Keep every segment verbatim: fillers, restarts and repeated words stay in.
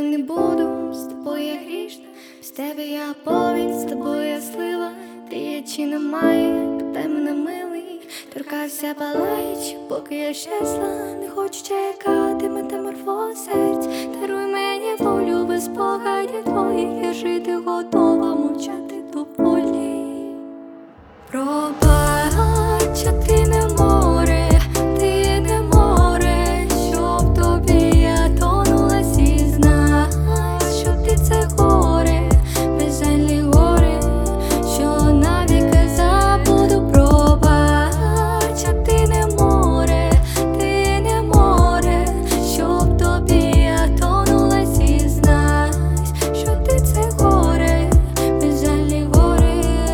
не буду, з тобою я грішна, без тебе я повінь, з тобою я слива. Ти є чи немає, питай мене милий, торкався палаючи, поки я щасла. Не хочу чекати метаморфоз серць, даруй мені волю без спогадів твоїх. Я жити готова, мовчати доволі. Пробач, а ти не море, ти не море, що в тобі я тонулась, і знай, що ти це горе, безжальне горе, що навіки забуду. Пробач, а ти не море, ти не море, що в тобі я тонулась, і знай, що ти це горе, безжальне горе.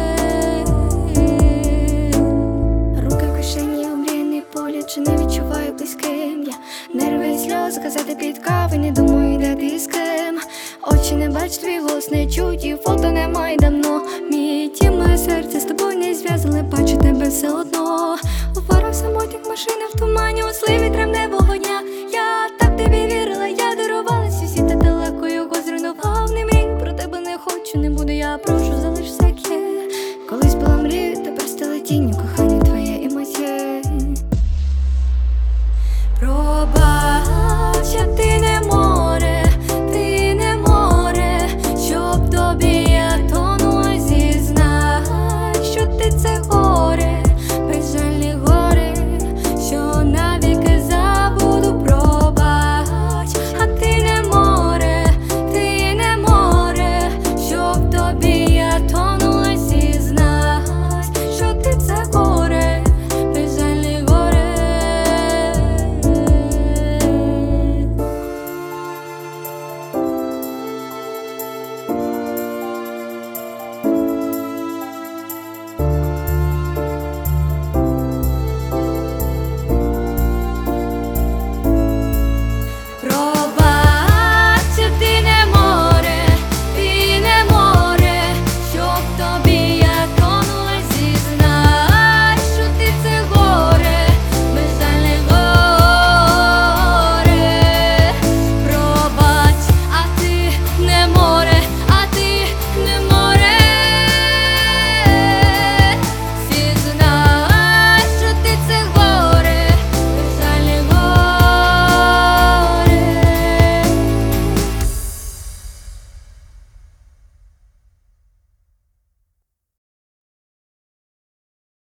Руки в кишені, омріяний погляд, чи не відчуваю близьким я. Нерви і сльози, казати під кави, не думаю, де ти з ким. Очі не бачать, твій голос не чуть, і фото немає давно. Мій дім, моє серце з тобою не зв'язали, бачу тебе все одно. У фарах самотніх машини в тумані, у сливі травневого дня. Я так тобі вірила, я дарувалась, усі та далеко його зруйнував. Не мрій, про тебе не хочу, не буду, я прошу, залиш все як є. Колись була мрією, тепер стала тінню, кохай.